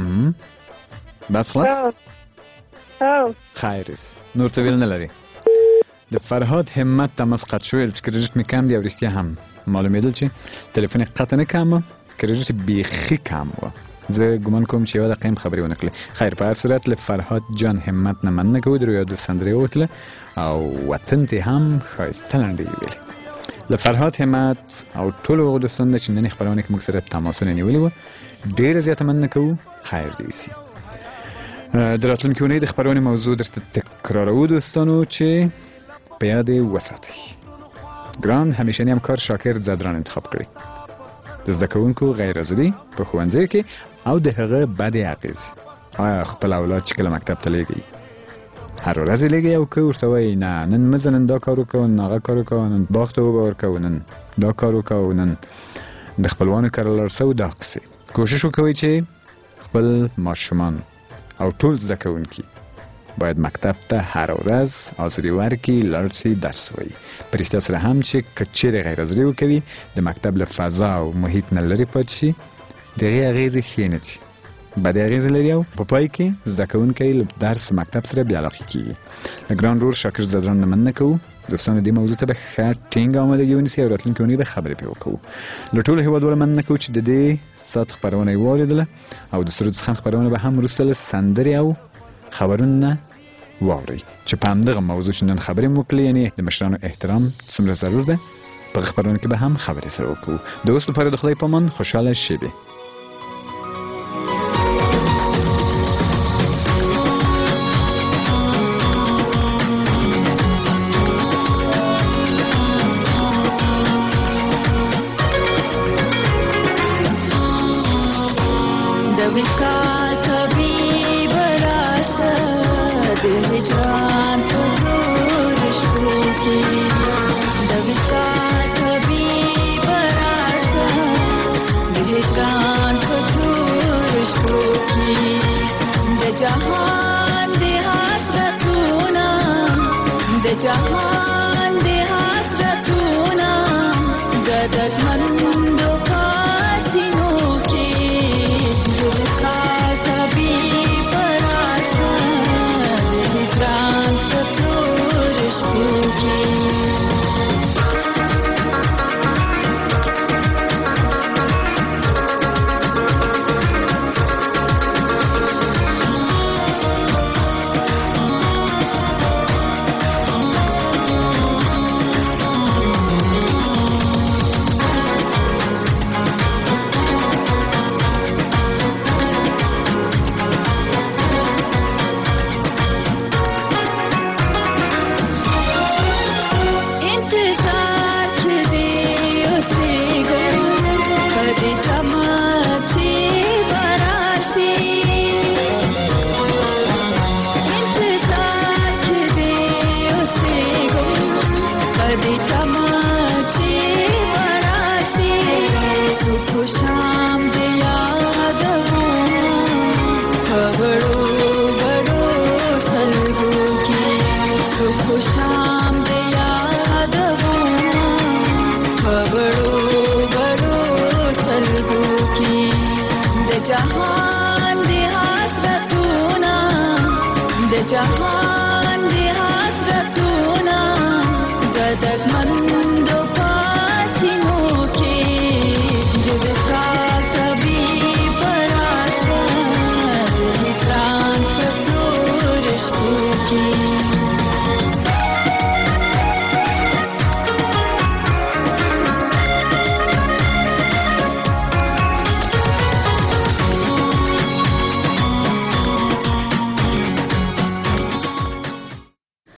بس خلاص؟ هو خیر نور څه ویل نه لري. د فرهاد همت تماس قطع شوی چې کریډیټ مې کم دی او رښتیا هم معلومېدل چې تلیفون یې قطع نه کم کریډیټ بیخي کم و. زه ګمان کوم چې یوه دقیقه هم خبرې ونه کړې. خیر په هر صورت له فرهاد جان همت نه مننه کوو. د رویا دوست سندرې ووتله او وطن ته هم ښایسته لنډۍ ویلې. له فرهاد همت او ټولو هغو دوستانو چې نن خپرونه کې موږ سره تماسونه نیولي وو ډېره زیاته مننه کوو. خیر دې وسي. د راتلونکې اونۍ د خپرونې موضوع درته تکرارو دوستانو چې په یاد یې وساتئ. ګران همیشني همکار شاکر زدران انتخاب کړی. د زده کوونکو غیر ازادي په ښوونځیو کې او د هغه بدې اغېزې. آیا خپل اولاد چې کله مکتب ته لیږئ هر ورځ یې لیږئ او که ورته وایئ نه نن مه ځه نن دا کار وکوه نن هغه کار وکوه نن باغ ته اوبه ورکوه نن دا کار وکوه نن د خپلوانو کره لاړ شه او دا قصې. کوشش وکوئ چې خپل ماشومان او ټول زده کوونکي باید مکتب ته هر ورځ حاضري ورکړي لاړ شي درس ووایي. په رښتیا سره هم چې که چیرې غیر حاضري وکوي د مکتب له فضا او محیط نه لرې پاتې شي د هغې اغېزې ښې نه دي بدې اغېزې لري او په پای کې زده کوونکی له درس مکتب سره بې علاقې کېږي. له ګران ورور شاکر زدران نه مننه کوو. دوستانو دې موضوع ته به ښه ټینګه آمادګي ونیسئ او راتلونکې اونۍ به خبرې پرې وکړو. له ټولو هېوادوالو مننه کوو چې د دې ساعت خپرونه یې واورېدله او د سرود څښن خپرونه به هم وروسته له سندرې او خبرونو نه واورئ چې په همدغه موضوع چې نن خبرې مو وکړلې یعنې د مشرانو احترام څومره ضرور ده په خپرونه کې به هم خبرې سره وکړو. د اوس لپاره د خدای په امان خوشحاله شېبې. د جهان